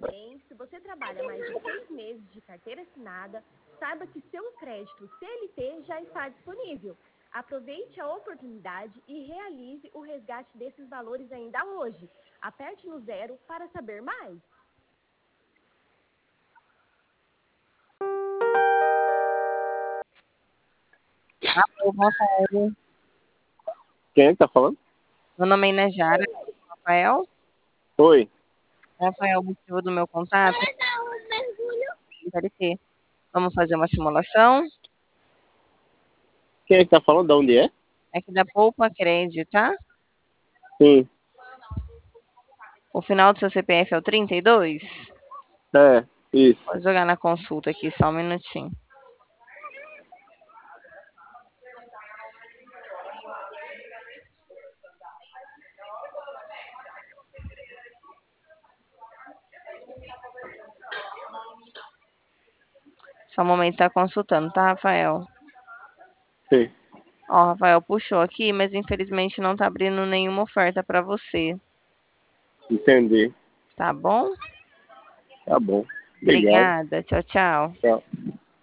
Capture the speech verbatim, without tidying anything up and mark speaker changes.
Speaker 1: bem, se você trabalha mais de seis meses de carteira assinada, saiba que seu crédito C L T já está disponível. Aproveite a oportunidade e realize o resgate desses valores ainda hoje. Aperte no zero para saber mais.
Speaker 2: Alô, boa tarde.
Speaker 3: Quem é que tá falando?
Speaker 2: Meu nome é Inejara. Rafael?
Speaker 3: Oi.
Speaker 2: Rafael, o motivo do meu contato? L T. Vamos fazer uma simulação?
Speaker 3: Quem é que tá falando? De onde é?
Speaker 2: Aqui da Poupa Cred, tá?
Speaker 3: Sim.
Speaker 2: O final do seu C P F é o trinta e dois?
Speaker 3: É, isso.
Speaker 2: Vou jogar na consulta aqui, só um minutinho. Só um momento, tá consultando, tá, Rafael?
Speaker 3: Sim.
Speaker 2: Ó, Rafael puxou aqui, mas infelizmente não tá abrindo nenhuma oferta para você.
Speaker 3: Entendi.
Speaker 2: Tá bom?
Speaker 3: Tá bom. Obrigado.
Speaker 2: Obrigada. Tchau, tchau.
Speaker 3: Tchau.